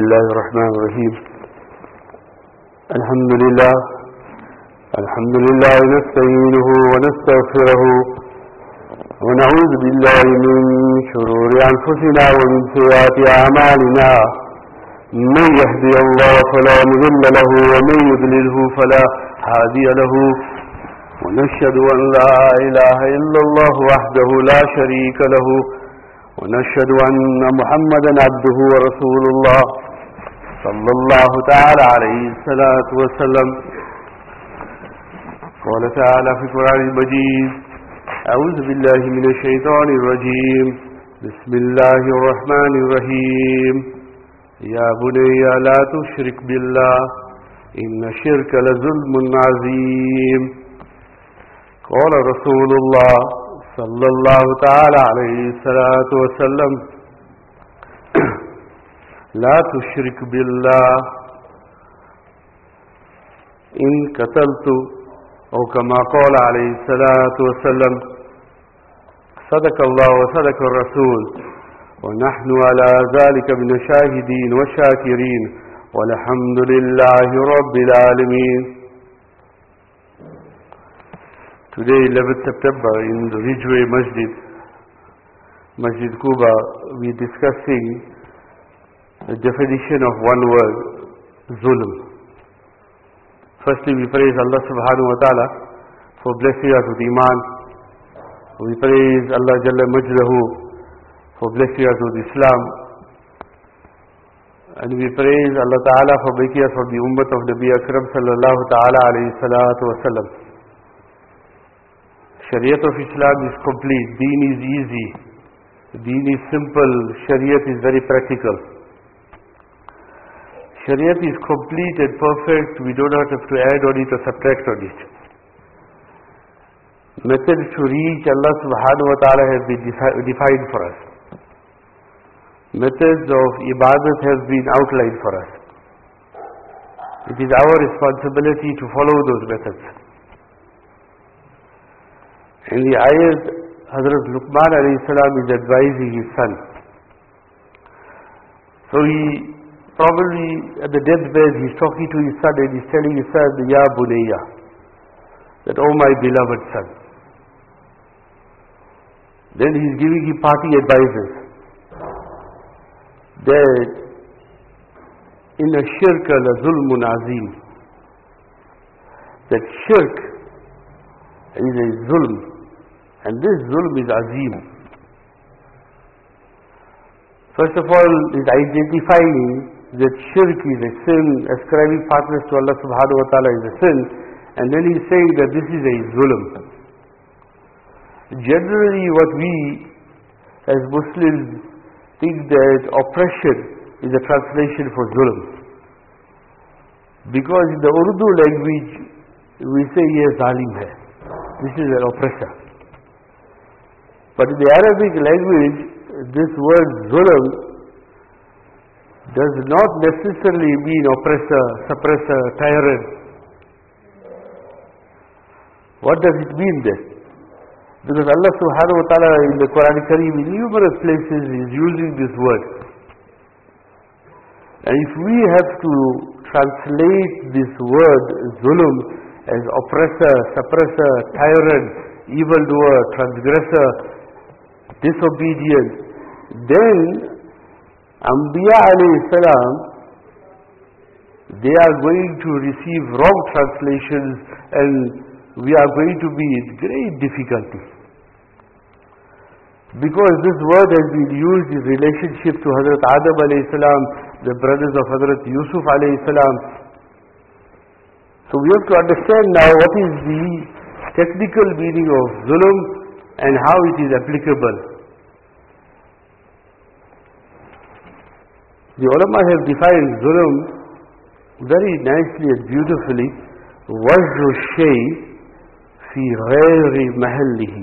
الله الرحمن الرحيم الحمد لله نستعينه ونستغفره ونعوذ بالله من شرور أنفسنا ومن سيئات أعمالنا من يهدي الله فلا مضل له ومن يضلله فلا هادي له ونشهد أن لا إله إلا الله وحده لا شريك له ونشهد أن محمدا عبده ورسول الله صلى الله تعالى عليه الصلاة والسلام. قال تعالى في القرآن المجيد: أعوذ بالله من الشيطان الرجيم، بسم الله الرحمن الرحيم. يا بني لا تشرك بالله إن الشرك لظلم عظيم. قال رسول الله صلى الله تعالى عليه الصلاة والسلام: لا تشرك بالله إن قتلت، أو كما قال عليه الصلاة والسلام: صدق الله وصدق الرسول ونحن على ذلك من الشاهدين والشاكرين والحمد لله رب العالمين. Today, 11th September, in the Ridgeway Masjid Quba, we are discussing the definition of one word, zulm. Firstly, we praise Allah subhanahu wa ta'ala for blessing us with Iman. We praise Allah Jalla Majdahu for blessing us with Islam. And we praise Allah ta'ala for making us from the ummah of Nabi Akram sallallahu ta'ala alayhi salatu wa sallam. Shariat of Islam is complete, Deen is easy, Deen is simple, Shariat is very practical. Shariat is complete and perfect, we do not have to add on it or subtract on it. Methods to reach Allah subhanahu wa ta'ala have been defined for us. Methods of ibadat have been outlined for us. It is our responsibility to follow those methods. In the ayat, Hazrat Luqman alayhi salam is advising his son. So he probably at the deathbed he's talking to his son and he's telling his son, Ya Bunayya, that, oh my beloved son. Then he's giving him parting advices that inna shirka la zulmun azim, that shirk is a zulm, and this zulm is azim. First of all, is identifying that shirk is a sin, ascribing partners to Allah subhanahu wa ta'ala is a sin, and then he's saying that this is a zulm. Generally what we as Muslims think that oppression is a translation for zulm. Because in the Urdu language we say, ye zalim hai, this is an oppressor. But in the Arabic language, this word zulm does not necessarily mean oppressor, suppressor, tyrant. What does it mean then? Because Allah subhanahu wa ta'ala in the Quran Kareem in numerous places is using this word. And if we have to translate this word zulm as oppressor, suppressor, tyrant, evildoer, transgressor, disobedient, then Anbiya alayhi salam, they are going to receive wrong translations and we are going to be in great difficulty. Because this word has been used in relationship to Hazrat Adam alayhi salam, the brothers of Hazrat Yusuf alayhi salam. So we have to understand now what is the technical meaning of zulm and how it is applicable. The ulama have defined zulm very nicely and beautifully. وَجْرُ الشَّيْءِ فِي غَيْرِ مَحَلِّهِ.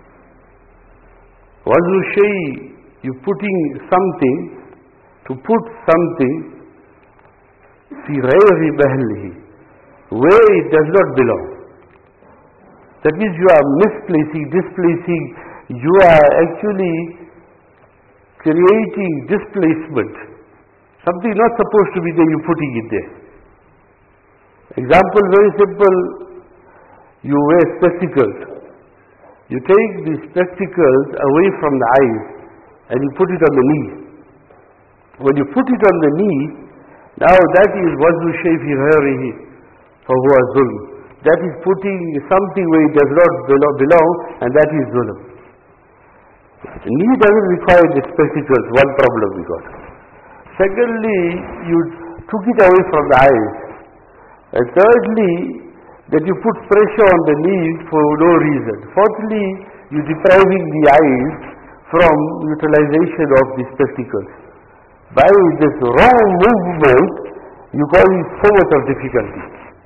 وَجْرُ الشَّيْء, you putting something, to put something, فِي غَيْرِ مَحَلِّهِ, where it does not belong. That means you are misplacing, displacing, you are actually creating displacement. Something not supposed to be there, you're putting it there. Example very simple. You wear spectacles. You take the spectacles away from the eyes and you put it on the knee. When you put it on the knee, now that is waznu shay fi ghayrihi fahuwa zulm. That is putting something where it does not belong, and that is zulm. Knee doesn't require the spectacles, one problem we got. Secondly, you took it away from the eyes. And thirdly, that you put pressure on the knee for no reason. Fourthly, you're depriving the eyes from utilization of the spectacles. By this wrong movement, you cause so much of difficulty.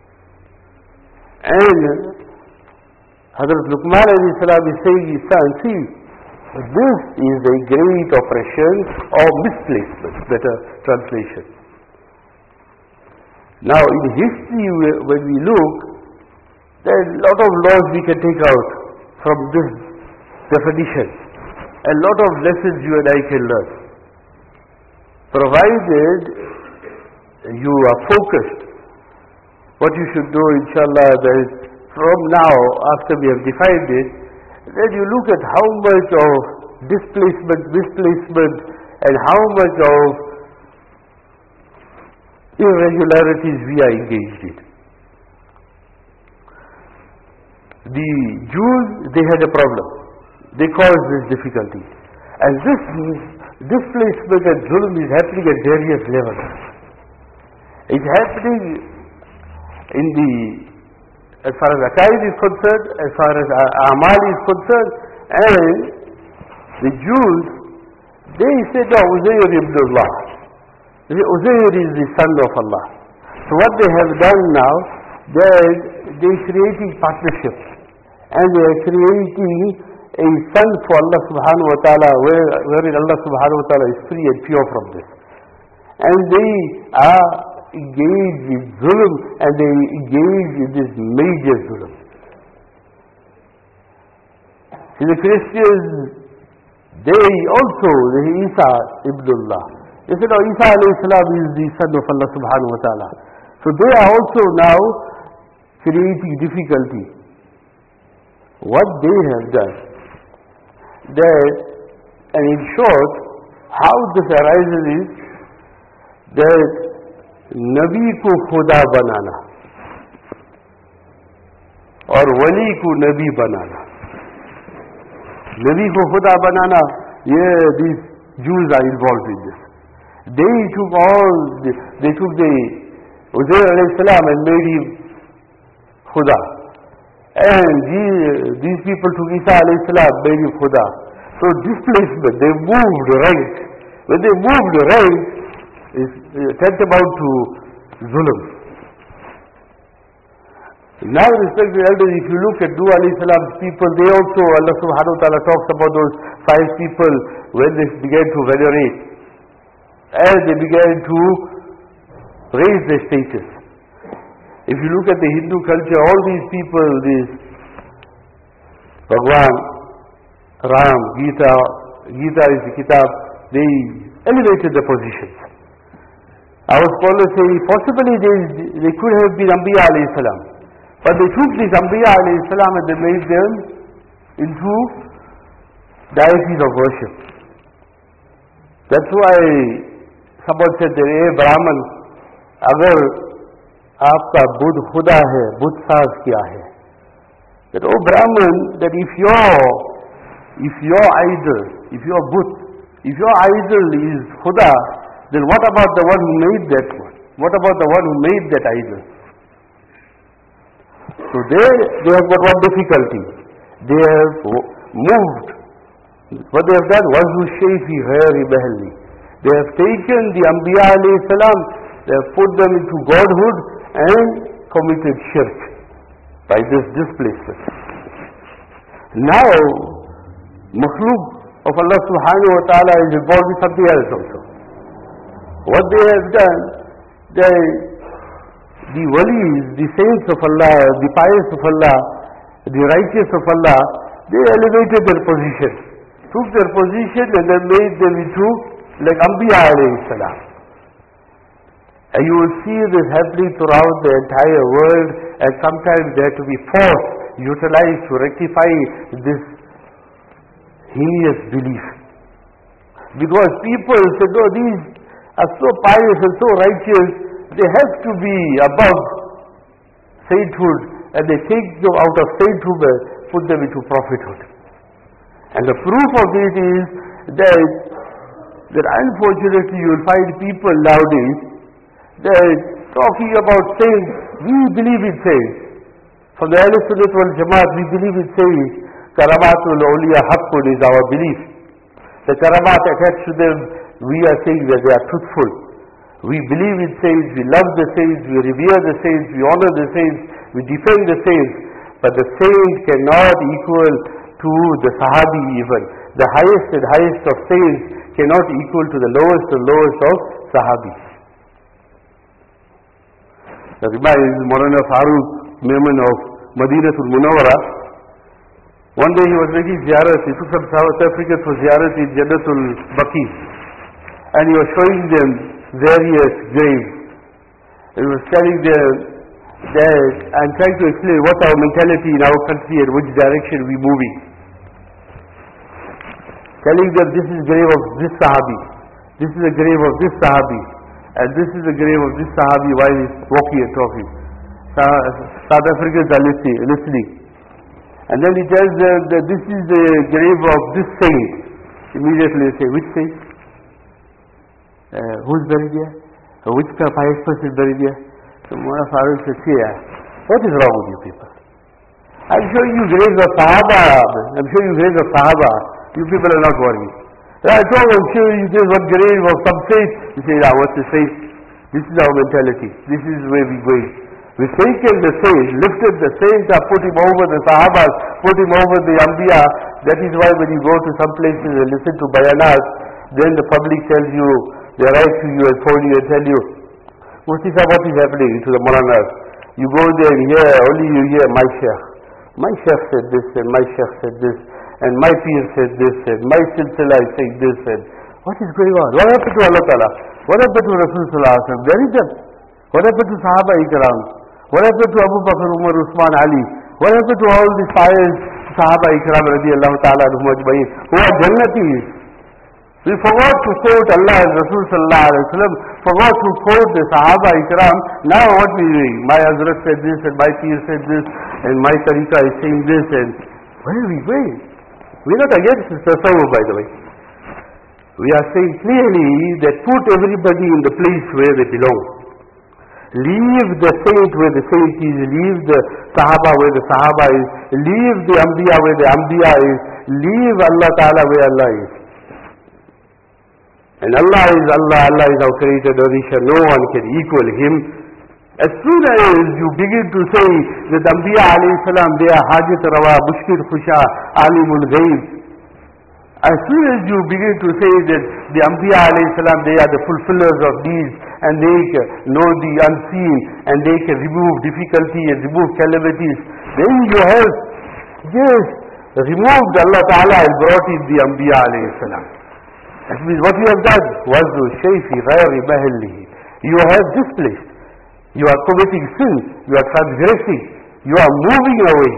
And Hazrat Luqman alayhi salam is saying his son, see, this is a great oppression or misplacement, better translation. Now in history, when we look, there are a lot of laws we can take out from this definition. A lot of lessons you and I can learn. Provided you are focused. What you should do, inshallah, that from now, after we have defined it, then you look at how much of displacement, misplacement, and how much of irregularities we are engaged in. The Jews, they had a problem. They caused this difficulty. And this displacement and zulm is happening at various levels. It's happening in the, as far as Aqaid is concerned, as far as Amal is concerned, and the Jews, they say, no, Uzair ibn Allah. Uzair is the son of Allah. So what they have done now, they're creating partnerships, and they are creating a son for Allah subhanahu wa ta'ala, wherein Allah subhanahu wa ta'ala is free and pure from this. And they are engaged in zulm, and they engage in this major zulm. See, the Christians, they also, the Isa ibn Allah, they said, oh, Isa alayhi salam is the son of Allah subhanahu wa ta'ala. So they are also now creating difficulty. What they have done, that, and in short, how this arises is that Nabi ko Khuda banana or Wali ko Nabi banana. Nabi ko Khuda banana, yeah, these Jews are involved in this. They took the Uzair alayhi salam and made him Khuda. And these people took Isa alayhi salam, made him Khuda. So displacement, they moved rank. When they moved rank, it's tantamount to zulm. Now respected elders, if you look at Nuh alayhi salam's people, they also, Allah subhanahu wa ta'ala talks about those 5 people when they began to venerate. And they began to raise their status. If you look at the Hindu culture, all these people, this Bhagwan, Ram, Gita is the kitab, they elevated the positions. Our scholars say possibly they could have been Anbiya alayhi salam, but they took these Anbiya alayhi salam and they made them into deities of worship. That's why someone said that, hey Brahman, agar aapka Budh Khuda hai, Budh saaz kya hai? That, oh Brahman, that if your idol, if your Budh, if your idol is Khuda, then what about the one who made that one? What about the one who made that idol? So they have got one difficulty. They have moved. What they have done was to shayfi ghayri bahli. They have taken the Anbiya alayhi salam, they have put them into godhood and committed shirk by this displacement. Now, makhluk of Allah subhanahu wa ta'ala is involved with something else also. What they have done, the walis, the saints of Allah, the pious of Allah, the righteous of Allah, they elevated their position, took their position and then made them into like Anbiya alayhi salam. And you will see this happening throughout the entire world, and sometimes they have to be forced, utilized to rectify this heinous belief. Because people say, no, these are so pious and so righteous, they have to be above sainthood, and they take them out of sainthood and put them into prophethood. And the proof of it is that unfortunately you will find people nowadays, they're talking about saints. We believe in saints. From the Ahlul Sunnah wal Jamaat, we believe in saints. Karamatul awliya haqqun is our belief. The karamat attached to them, we are saying that they are truthful. We believe in saints, we love the saints, we revere the saints, we honor the saints, we defend the saints. But the saint cannot equal to the Sahabi even. The highest and highest of saints cannot equal to the lowest and lowest of Sahabis. That reminds Maulana Farooq Memon of Madinatul Munawwara. One day he was making ziyarat, he took some South Africans for ziyarat in Jannatul Baqi. And he was showing them various graves. He was telling them that I'm trying to explain what our mentality in our country and which direction we're moving. Telling them this is the grave of this Sahabi, this is the grave of this Sahabi, and this is the grave of this Sahabi while he's walking and talking. South Africans are listening. And then he tells them that this is the grave of this saint. Immediately they say, which saint? Who's buried here? Which pious person is buried here? So Maulana Farooq says, yeah, what is wrong with you people? I'm showing you graves of Sahaba. I'm showing you graves of Sahaba. You people are not worried. I told him, sure, you there's one grave of some saint. He said, what's the saint? This is our mentality. This is where we're going. We've taken the saint, lifted the saint up, put him over the Sahabas, put him over the Anbiya. That is why when you go to some places and listen to bayanat, then the public tells you, they write to you and phone you and tell you, Mufti Sahib, what is happening to the Maulanas? You go there and hear, only you hear my sheikh. My sheikh said this and my sheikh said this. And my peer said this, and my silsila is saying this, and what is going on? What happened to Allah Ta'ala? What happened to Rasulullah? There is them. What happened to Sahaba Ikram? What happened to Abu Bakr, Umar, Usman, Ali? What happened to all the pious Sahaba Ikram radiallahu ta'ala who are Jannatis? We forgot to quote Allah and Rasul sallallahu alayhi wa sallam, forgot to quote the Sahaba Ikram. Now what we doing? My Hazrat said this, and my peer said this, and my Tariqa is saying this, and where are we going? We are not against tasawwuf, by the way. We are saying clearly that put everybody in the place where they belong. Leave the saint where the saint is, leave the Sahaba where the Sahaba is, leave the Anbiya where the Anbiya is, leave Allah Ta'ala where Allah is. And Allah is Allah, Allah is our creator, no one can equal Him. As soon as you begin to say that the Anbiya alayhi salam, they are Hajat Rawa, Mushkil Khusha, Alimul Ghaib. As soon as you begin to say that the Anbiya alayhi salam, they are the fulfillers of needs, and they know the unseen, and they can remove difficulty and remove calamities, then you have just removed Allah Ta'ala and brought in the Anbiya alayhi salam. That means what you have done was to shayfi ghayri mahallihi. You have displaced. You are committing sin, you are transgressing, you are moving away.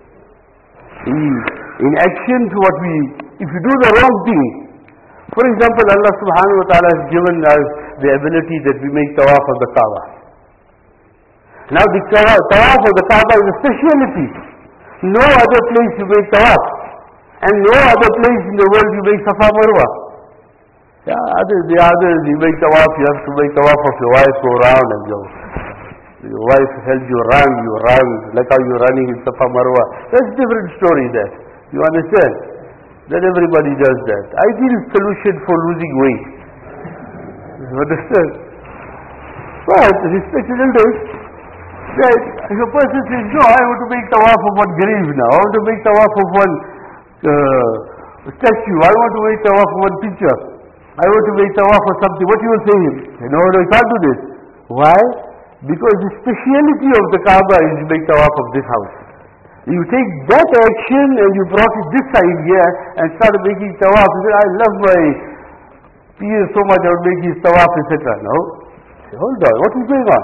In action to what if you do the wrong thing. For example, Allah subhanahu wa ta'ala has given us the ability that we make tawaf of the Kaaba. Now the tawaf of the Kaaba is a speciality. No other place you make tawaf. And no other place in the world you make Safa Marwa. The others you make tawaf, you have to make tawaf of your wife, go around and your wife helps you run, like how you're running in Safa Marwa. That's a different story there. You understand? That everybody does that. Ideal solution for losing weight. You understand? But respected elders, that if a person says, no, I want to make tawaf of one grave now, I want to make tawaf of one statue, I want to make tawaf of one picture, I want to make tawaf of something, what you will say him? No, you can't do this. Why? Because the speciality of the Kaaba is to make tawaf of this house. You take that action and you brought it this side here and started making tawaf. You say, I love my peer so much, I would make his tawaf, etc. No. Hold on, what is going on?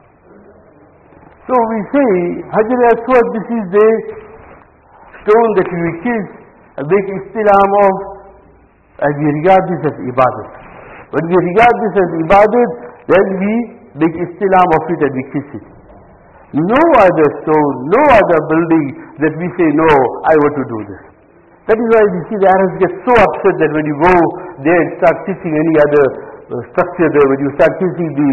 So we say, Hajar Aswad, this is the stone that we kiss, a big istilam of, and we regard this as ibadat. When we regard this as ibadat, then we make istilam of it and we kiss it. No other stone, no other building that we say, no, I want to do this. That is why we see the Arabs get so upset that when you go there and start kissing any other structure there, when you start kissing the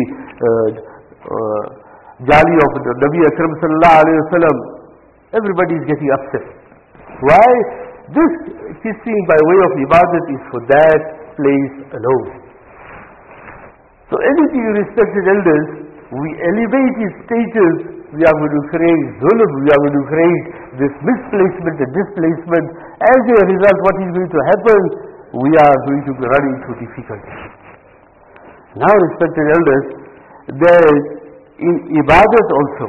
jali of the Nabi Akram sallallahu alayhi wa sallam, everybody is getting upset. Why? This kissing by way of ibadat is for that place alone. So anything respected elders, we elevate its status, we are going to create zulm, we are going to create this misplacement and displacement. As a result, what is going to happen? We are going to run into difficulties. Now, respected elders, there in ibadat also,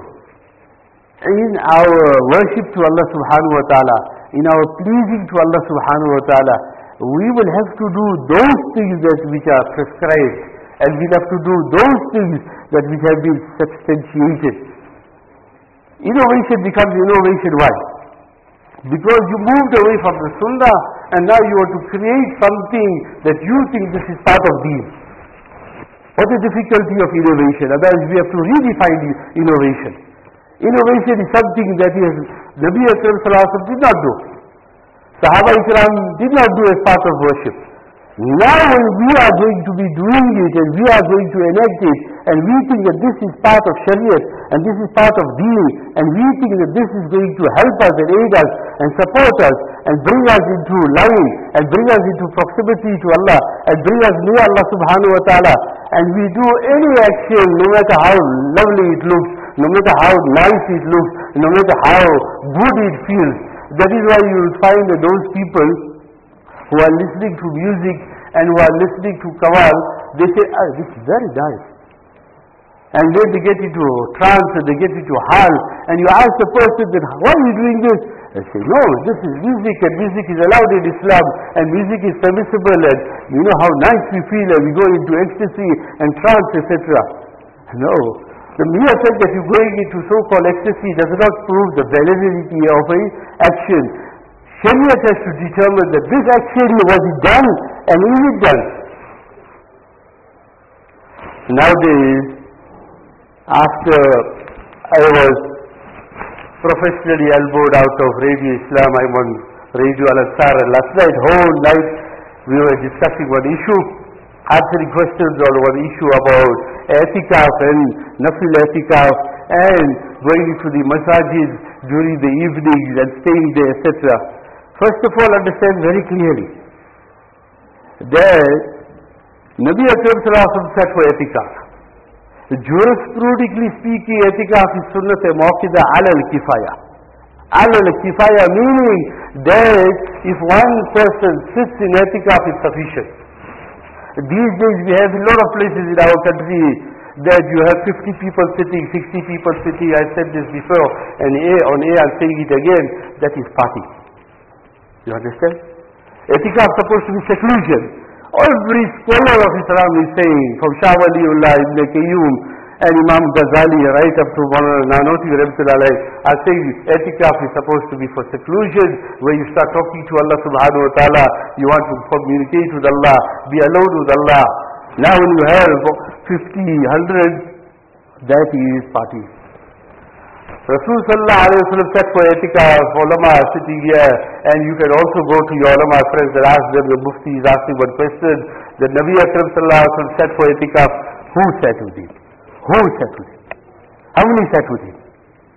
in our worship to Allah subhanahu wa ta'ala, in our pleasing to Allah subhanahu wa ta'ala, we will have to do those things that which are prescribed, and we have to do those things that which have been substantiated. Innovation becomes innovation. Why? Because you moved away from the sunnah and now you want to create something that you think this is part of deen. What is the difficulty of innovation? Otherwise we have to redefine innovation. Innovation is something that Nabi Akram sallallahu alaihi wasallam did not do. Sahaba Ikram did not do as part of worship. Now when we are going to be doing it and we are going to enact it and we think that this is part of Shariat and this is part of Deen and we think that this is going to help us and aid us and support us and bring us into line and bring us into proximity to Allah and bring us near Allah subhanahu wa ta'ala, and we do any action no matter how lovely it looks, no matter how nice it looks, no matter how good it feels. That is why you will find that those people who are listening to music and who are listening to Qawwal, they say, this is very nice. And then they get into trance and they get into hal, and you ask the person that, why are you doing this? They say, no, this is music and music is allowed in Islam and music is permissible and you know how nice we feel and we go into ecstasy and trance, etc. No. The mere fact that you're going into so-called ecstasy does not prove the validity of an action. Shariat has to determine that this action, was it done and is it done? Nowadays, after I was professionally elbowed out of Radio Islam, I'm on Radio Al-Ansar, and last night, whole night, we were discussing one issue, answering questions on one issue about etikaf and nafil etikaf and going into the masajid during the evenings and staying there, etc. First of all, understand very clearly that Nabi Akram sallallahu alaihi wasallam said for etikaf. Jurisprudically speaking, etikaf is sunnat muakkada ala al-kifaya. Ala al-kifaya meaning that if one person sits in etikaf is sufficient. These days we have a lot of places in our country that you have 50 people sitting, 60 people sitting. I said this before and on air I'm saying it again, that is party. You understand? Etikaf is supposed to be seclusion. Every scholar of Islam is saying, from Shah Waliullah, Ibn Qayyum, and Imam Ghazali, right up to Nanoti Rahmatullah, are saying etikaf is supposed to be for seclusion, where you start talking to Allah subhanahu wa ta'ala, you want to communicate with Allah, be alone with Allah. Now when you have 50, 100, that is party. Rasul sallallahu alayhi wa sallam said for etikaf, ulama are sitting here, and you can also go to your ulama friends and ask them, the mufti is asking one question, the Nabi Akram sallallahu alayhi wa sallam said for etikaf, who sat with him? Who sat with him? How many sat with him?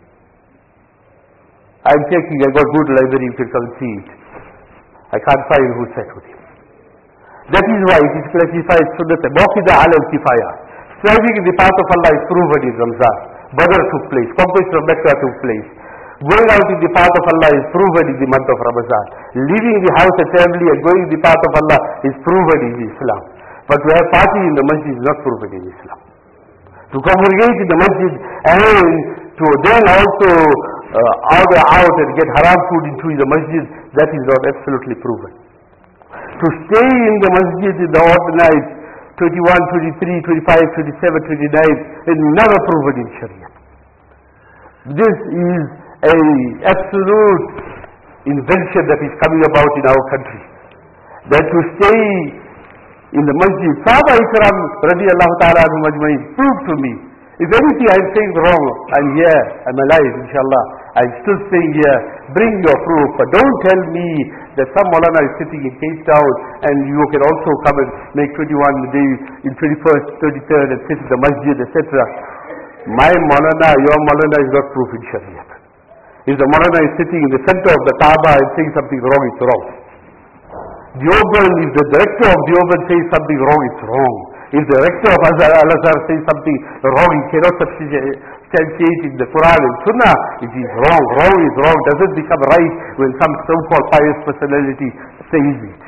I'm checking, I got good library, you can come see it. I can't find who sat with him. That is why it is classified sunnat muakkada ala al-kifaya. Striving in the path of Allah is proven in Ramzan. Badr took place, conquest of Mecca took place. Going out in the path of Allah is proven in the month of Ramadan. Leaving the house and family and going in the path of Allah is proven in Islam. But to have party in the masjid is not proven in Islam. To congregate in the masjid and to then also order out and get haram food into the masjid, that is not absolutely proven. To stay in the masjid in the odd night, 21, 23, 25, 27, 29 is never proven in Sharia. This is an absolute invention that is coming about in our country. That to stay in the masjid, Sahaba Ikram radiallahu ta'ala anhum ajma'in, prove to me. If anything I am saying wrong, I'm here, I'm alive, inshallah. I'm still staying here. Bring your proof. But don't tell me that some Maulana is sitting in Cape Town and you can also come and make 21 days in 21st, 33rd and sit in the masjid, etc. My Maulana, your Maulana is not proof in Sharia. If the Maulana is sitting in the center of the Kaaba and saying something wrong, it's wrong. Deoband, if the director of Deoband says something wrong, it's wrong. If the rector of Al-Azhar says something wrong, he cannot substantiate in the Quran and Sunnah, it is wrong. Wrong is wrong. Doesn't become right when some so-called pious personality says it.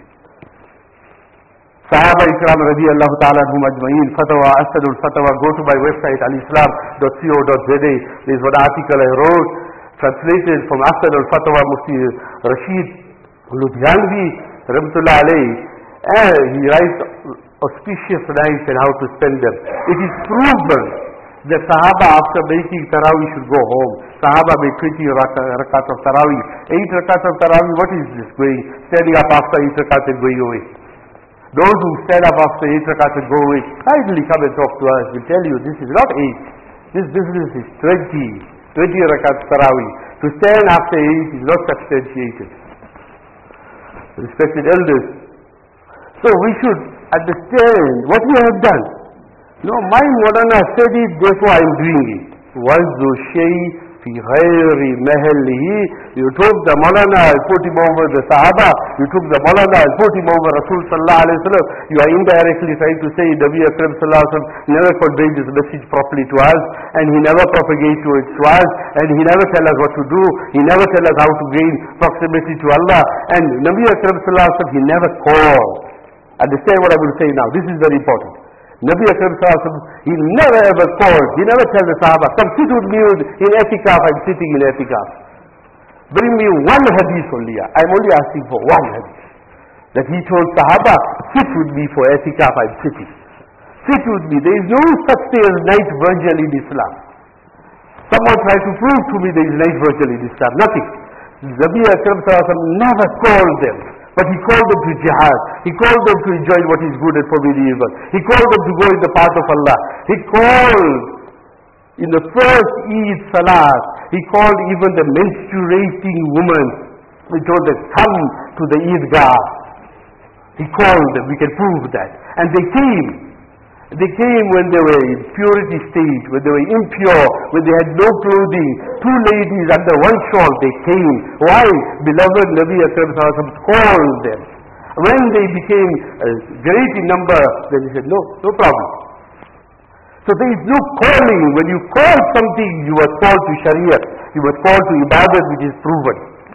Sahaba Ikram radiallahu ta'ala anhum ajma'in, Fatwa, Asadul Fatwa, go to my website, alislam.co.za. There's one article I wrote, translated from Asadul Fatwa, Mufti Rashid Ludhianvi, Rahmatullah alayhi, and he writes auspicious nights and how to spend them. It is proven that Sahaba after making Tarawih should go home. Sahaba made 20 rakats of Tarawih. 8 rakats of Tarawih, what is this going? Standing up after 8 rakats and going away. Those who stand up after 8 rakats and go away, kindly come and talk to us. We'll tell you, this is not 8. This business is 20 rakats Tarawih. To stand after 8 is not substantiated. Respected elders, so we should understand what we have done. No, my Maulana said it, therefore I am doing it. وَالْذُو الشَّيْءِ فِي غَيْرِ مَهَلِّهِ. You took the Maulana and put him over the Sahaba. You took the Maulana and put him over Rasul sallallahu alayhi wa sallam. You are indirectly trying to say Nabi Akram sallallahu alayhi wa sallam never conveyed this message properly to us, and he never propagated it to us, and he never tell us what to do. He never tell us how to gain proximity to Allah. And Nabi Akram sallallahu alayhi wa sallam, he never called. Understand what I will say now. This is very important. Nabi Akram sallallahu alaihi wasallam, he never ever called. He never tell the Sahaba, come sit with me in Etikaf. I'm sitting in Etikaf. Bring me one hadith only. I'm only asking for one hadith. That he told Sahaba, sit with me for Etikaf. I'm sitting. Sit with me. There is no such thing as night virgil in Islam. Someone tried to prove to me there is night virgil in Islam. Nothing. Nabi Akram sallallahu alaihi wasallam never called them. But he called them to jihad. He called them to enjoy what is good and forbid evil. He called them to go in the path of Allah. He called in the first Eid Salat, he called even the menstruating woman. He told them, come to the Eidgah. He called them, we can prove that. And they came. They came when they were in purity state, when they were impure, when they had no clothing. Two ladies under one shawl, they came. Why? Beloved Nabi Akram called them. When they became great in number, then he said, no problem. So there is no calling. When you call something, you are called to Sharia. You are called to Ibadat, which is proven.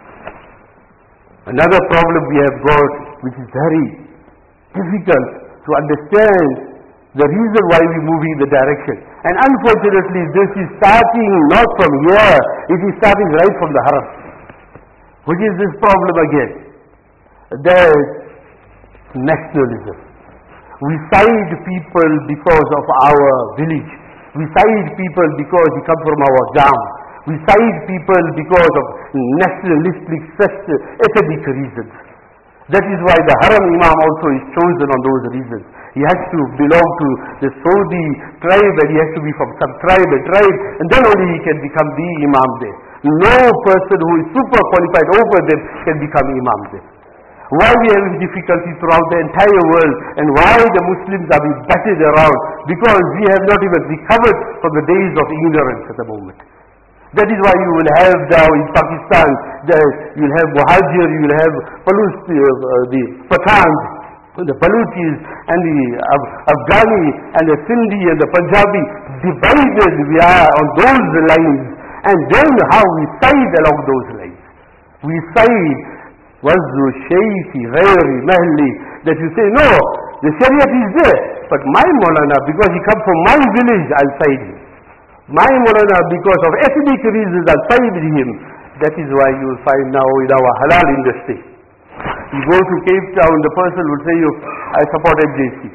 Another problem we have got, which is very difficult to understand, the reason why we move in the direction. And unfortunately, this is starting not from here, it is starting right from the Haram. Which is this problem again? There's nationalism. We side people because of our village. We side people because he comes from our town. We side people because of nationalistic, ethnic reasons. That is why the Haram Imam also is chosen on those reasons. He has to belong to the Saudi tribe, and he has to be from some tribe, and then only he can become the Imam there. No person who is super qualified over them can become Imam there. Why we have difficulty throughout the entire world, and why the Muslims are being battered around? Because we have not even recovered from the days of ignorance at the moment. That is why you will have now in Pakistan, you will have Muhajir, you will have the Pathans, the Baluchis and the Afghani and the Sindhi and the Punjabi. Divided we are on those lines, and then how we side along those lines. We side, وَذُّ الشَّيْءِ غَيْرِ مَهْلِ, that you say, no, the Shariat is there, but my Maulana, because he comes from my village, I'll side him. My Maulana, because of ethnic reasons, I'll side him. That is why you will find now in our halal industry. You go to Cape Town, the person will say, I support MJC.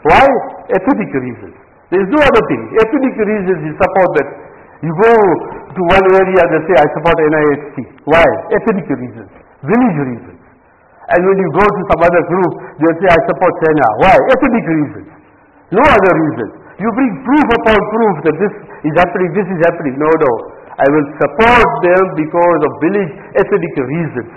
Why? Ethnic reasons. There is no other thing. Ethnic reasons you support that. You go to one area, they say, I support NIHT. Why? Ethnic reasons. Village reasons. And when you go to some other group, they say, I support China. Why? Ethnic reasons. No other reasons. You bring proof upon proof that this is happening, this is happening. No, no. I will support them because of village ethnic reasons.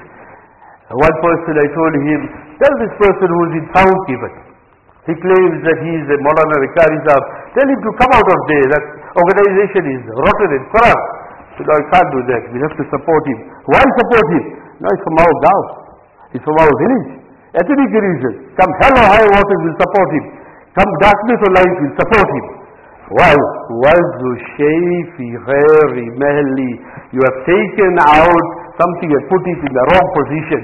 One person, I told him, tell this person who is in South even. He claims that he is a Maulana Rikari Sahib. Tell him to come out of there. That organization is rotten and corrupt. So no, I can't do that. We have to support him. Why support him? No, it's from our gaon. It's from our village. Ethnic reasons. Come hell or high water, we'll support him. Come darkness or light, we'll support him. Why? Wazu Shayfi Ghairi Mahli. You have taken out something and put it in the wrong position.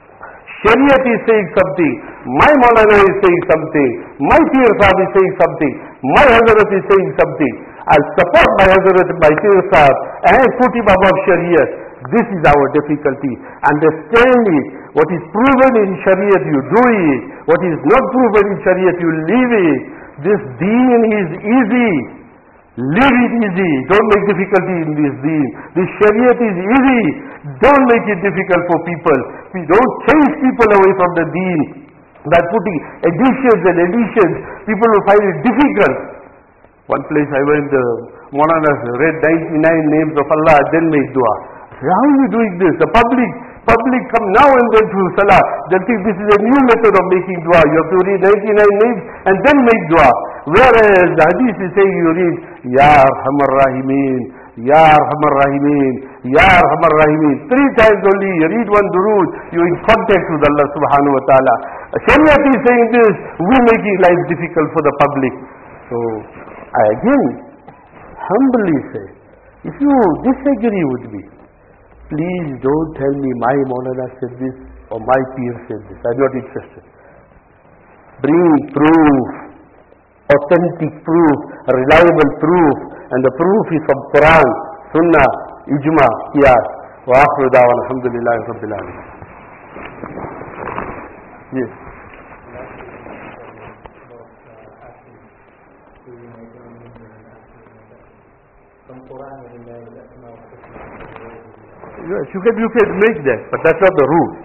Shariat is saying something, my Maulana is saying something, my Pir Sahib is saying something, my Hazrat is saying something. I'll support my Hazrat, my Pir Sahib and put him above Shariat. This is our difficulty. Understand it. What is proven in Shariat, you do it. What is not proven in Shariat, you leave it. This deen is easy. Live it easy. Don't make difficulty in this deen. This Shariat is easy. Don't make it difficult for people. We don't chase people away from the deen by putting additions and additions. People will find it difficult. One place I went, Maulana read 99 names of Allah, then made dua. I said, how are you doing this? The public come now and then to Salah. They'll think this is a new method of making dua. You have to read 99 names and then make dua. Whereas the hadith is saying you read, Ya Arhamar Rahimin, Ya Arhamar Rahimin, Ya Arhamar Rahimin. 3 times only. You read one durood, you're in contact with Allah subhanahu wa ta'ala. Shariat is saying this, we're making life difficult for the public. So, I again humbly say, if you disagree with me, please don't tell me my Maulana said this or my peer said this. I'm not interested. Bring proof, authentic proof, reliable proof, and the proof is from Quran, Sunnah, Ijma, Qiyas. Wa akhiru da'wana alhamdulillahi rabbil alamin. Yes. Yes, you can make that, but that's not the rule.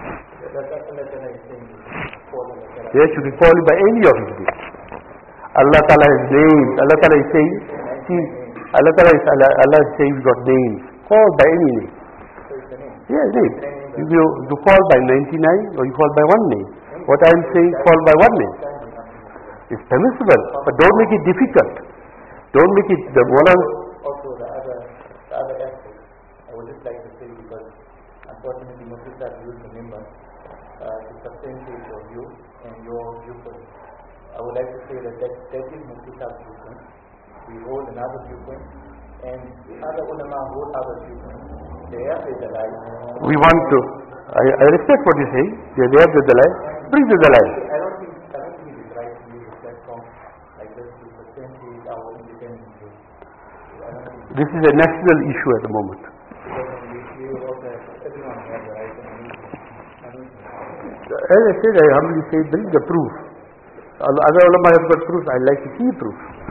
Yes, you can call him by any of his names. Allah Ta'ala has names. Allah Ta'ala is saying, see, Allah is saying he's got names. Call by any name. Yes, name. You call by 99 or you call by one name. What I am saying, call by one name. It's permissible, but don't make it difficult. Don't make it the one. Also the other aspect, I would just like to say, because unfortunately Mufti Sahib used the member to substantiate your view and your viewpoint. I would like to say that is Mufti Sahib's viewpoint. We hold another viewpoint, and other ulama hold other viewpoints. They have the dalai. We want to. I respect what you say. They have the dalai. Bring the dalai. I don't think it is right to use the platform like this to substantiate our independent view. This is a national issue at the moment. As I said, I humbly say, bring the proof. Other ulama have got proof. I like to see proof.